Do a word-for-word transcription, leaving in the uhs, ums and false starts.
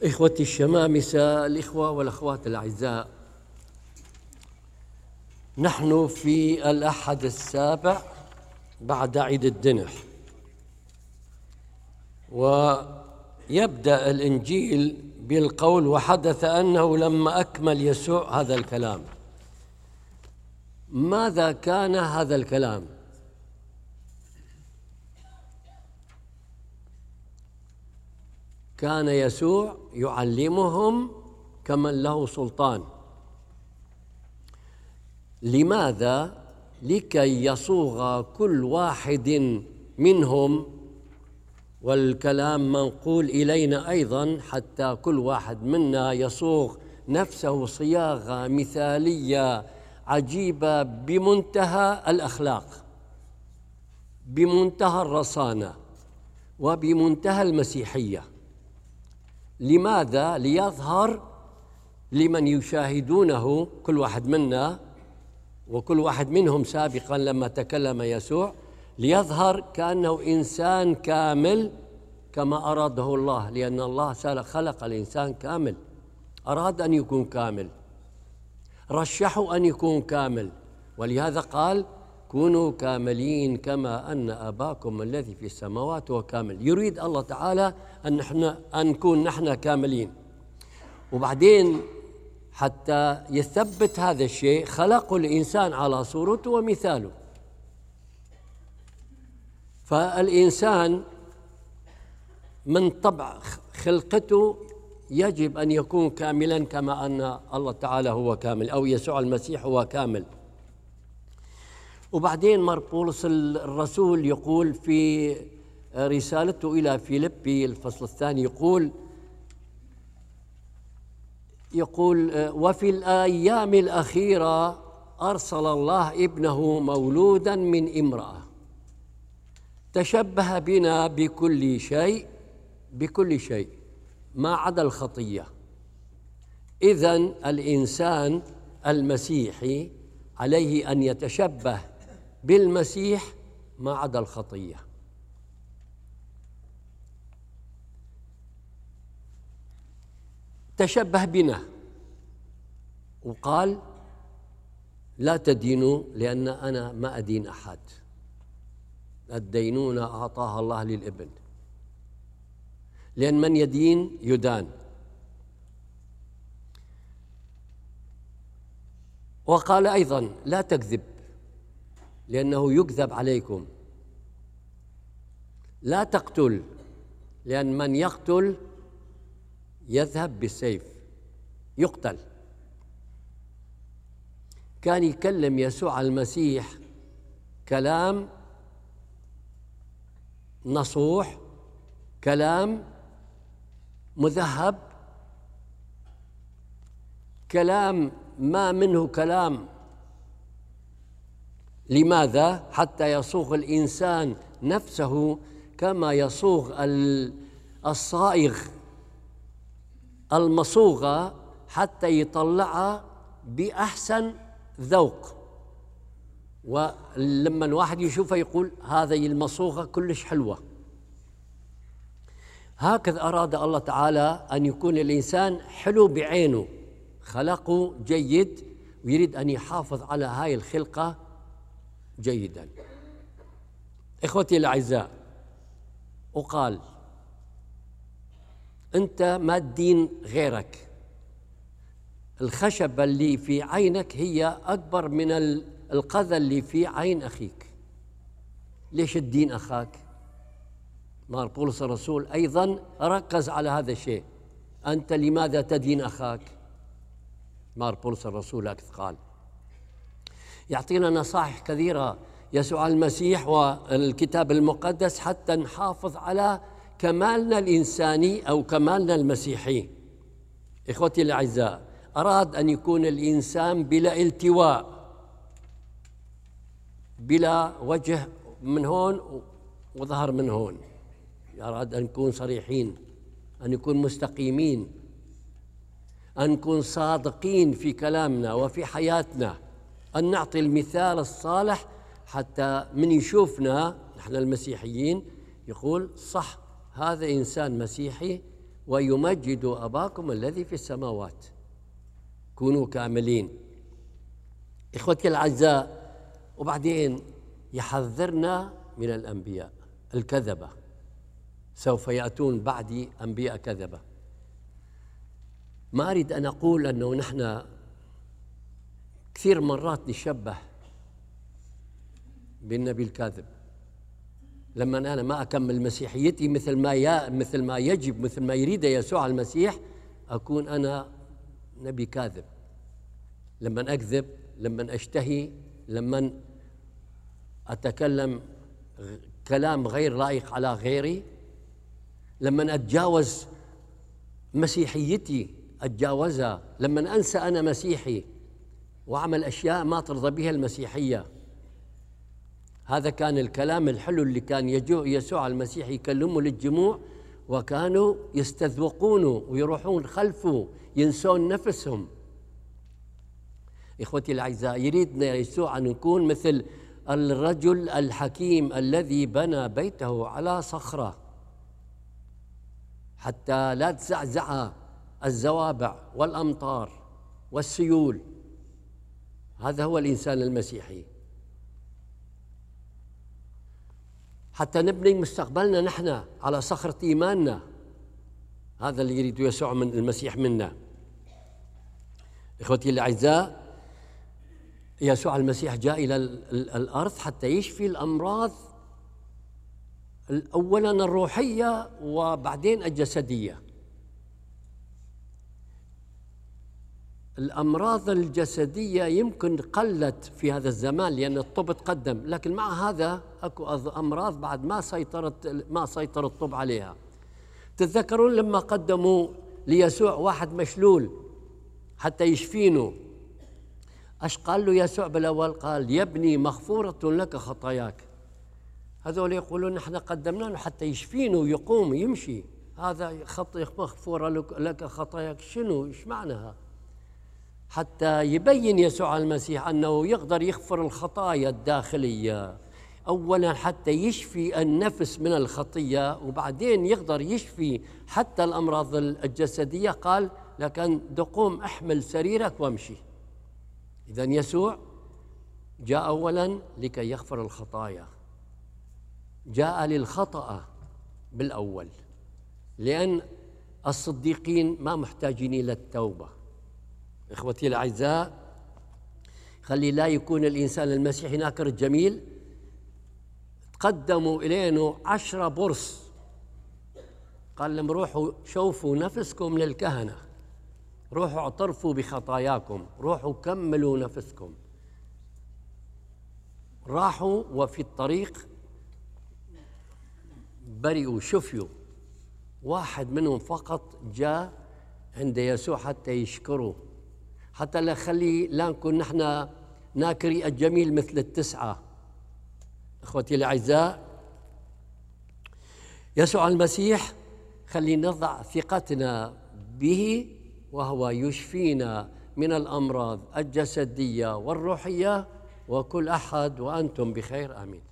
إخوتي الشمامسة، الإخوة والأخوات الأعزاء، نحن في الأحد السابع بعد عيد الدنح، ويبدأ الإنجيل بالقول: وحدث أنه لما أكمل يسوع هذا الكلام. ماذا كان هذا الكلام؟ كان يسوع يعلمهم كمن له سلطان. لماذا؟ لكي يصوغ كل واحد منهم، والكلام منقول إلينا أيضا، حتى كل واحد منا يصوغ نفسه صياغة مثالية عجيبة بمنتهى الأخلاق، بمنتهى الرصانة، وبمنتهى المسيحية. لماذا؟ ليظهر لمن يشاهدونه، كل واحد منا وكل واحد منهم سابقا لما تكلم يسوع، ليظهر كأنه إنسان كامل كما أراده الله، لأن الله خلق الإنسان كامل، أراد أن يكون كامل، رشحه أن يكون كامل، ولهذا قال: كونوا كاملين كما أن أباكم الذي في السماوات هو كامل. يريد الله تعالى أن نحن أن نكون نحن كاملين. وبعدين حتى يثبت هذا الشيء خلقوا الإنسان على صورته ومثاله. فالإنسان من طبع خلقته يجب أن يكون كاملا كما أن الله تعالى هو كامل، أو يسوع المسيح هو كامل. وبعدين مار بولس الرسول يقول في رسالته إلى فيلبي الفصل الثاني، يقول يقول وفي الأيام الأخيرة أرسل الله ابنه مولودا من امرأة، تشبه بنا بكل شيء بكل شيء ما عدا الخطية. إذن الإنسان المسيحي عليه أن يتشبه بالمسيح ما عدا الخطية. تشبه بنا، وقال: لا تدينوا لأن أنا ما أدين أحد، الدينونة أعطاها الله للابن، لأن من يدين يدان. وقال أيضا: لا تكذب لأنه يكذب عليكم، لا تقتل لأن من يقتل يذهب بالسيف يقتل. كان يكلم يسوع المسيح كلام نصوح، كلام مذهب، كلام ما منه كلام. لماذا؟ حتى يصوغ الإنسان نفسه كما يصوغ الصائغ المصوغة، حتى يطلعها بأحسن ذوق. ولما الواحد يشوفها يقول: هذه المصوغة كلش حلوة. هكذا أراد الله تعالى أن يكون الإنسان حلو بعينه، خلقه جيد، ويريد أن يحافظ على هاي الخلقة جيدا. إخوتي الأعزاء، وقال: أنت ما تدين غيرك، الخشبة اللي في عينك هي أكبر من القذى اللي في عين أخيك. ليش تدين أخاك؟ مار بولس الرسول أيضا ركز على هذا الشيء: أنت لماذا تدين أخاك؟ مار بولس الرسول هكذا قال. يعطينا نصائح كثيرة يسوع المسيح والكتاب المقدس حتى نحافظ على كمالنا الإنساني أو كمالنا المسيحي. إخوتي الأعزاء، أراد أن يكون الإنسان بلا التواء، بلا وجه من هون وظهر من هون. أراد أن نكون صريحين، أن نكون مستقيمين، أن نكون صادقين في كلامنا وفي حياتنا، أن نعطي المثال الصالح حتى من يشوفنا نحن المسيحيين يقول: صح، هذا إنسان مسيحي ويمجد أباكم الذي في السماوات. كونوا كاملين. إخوتي الأعزاء، وبعدين يحذرنا من الأنبياء الكذبة. سوف يأتون بعدي أنبياء كذبة. ما أريد أن أقول أنه نحن كثير مرات نشبه بالنبي الكاذب. لما أنا ما أكمل مسيحيتي مثل ما يا مثل ما يجب، مثل ما يريد يسوع المسيح، أكون أنا نبي كاذب. لما أكذب، لما أشتهي، لما أتكلم كلام غير لائق على غيري، لما أتجاوز مسيحيتي أتجاوزها، لما أنسى أنا مسيحي وأعمل أشياء ما ترضى بها المسيحية. هذا كان الكلام الحلو اللي كان يسوع المسيح يكلمه للجموع، وكانوا يستذوقونه ويروحون خلفه ينسون نفسهم. إخوتي الأعزاء، يريدنا يسوع أن نكون مثل الرجل الحكيم الذي بنى بيته على صخرة حتى لا تزعزع الزوابع والأمطار والسيول. هذا هو الإنسان المسيحي، حتى نبني مستقبلنا نحن على صخرة إيماننا. هذا اللي يريد يسوع من المسيح منا. إخوتي الأعزاء، يسوع المسيح جاء إلى الأرض حتى يشفي الأمراض، أولاً الروحية وبعدين الجسدية. الأمراض الجسدية يمكن قلت في هذا الزمان لأن الطب تقدم، لكن مع هذا أكو أمراض بعد ما سيطرت ما سيطر الطب عليها. تتذكرون لما قدموا ليسوع واحد مشلول حتى يشفينه، أش قال له يسوع بالأول؟ قال: يا ابني مغفورة لك خطاياك. هذول يقولون نحن قدمنا له حتى يشفينه ويقوم يمشي، هذا خطي مغفورة لك خطاياك، شنو إيش معناها؟ حتى يبين يسوع المسيح أنه يقدر يغفر الخطايا الداخلية أولا حتى يشفي النفس من الخطية، وبعدين يقدر يشفي حتى الأمراض الجسدية. قال: لكن دقوم احمل سريرك وامشي. إذن يسوع جاء أولا لكي يغفر الخطايا، جاء للخطأ بالأول، لأن الصديقين ما محتاجين إلى التوبة. إخوتي الأعزاء، خلي لا يكون الإنسان المسيحي ناكر الجميل. تقدموا إلينا عشرة برص، قال لهم: روحوا شوفوا نفسكم للكهنة، روحوا اعترفوا بخطاياكم، روحوا كملوا نفسكم. راحوا وفي الطريق برئوا شفيوا. واحد منهم فقط جاء عند يسوع حتى يشكره، حتى لا خلي لا نكون نحن ناكري الجميل مثل التسعة. إخوتي الأعزاء، يسوع المسيح خلي نضع ثقتنا به، وهو يشفينا من الأمراض الجسدية والروحية. وكل أحد وأنتم بخير. آمين.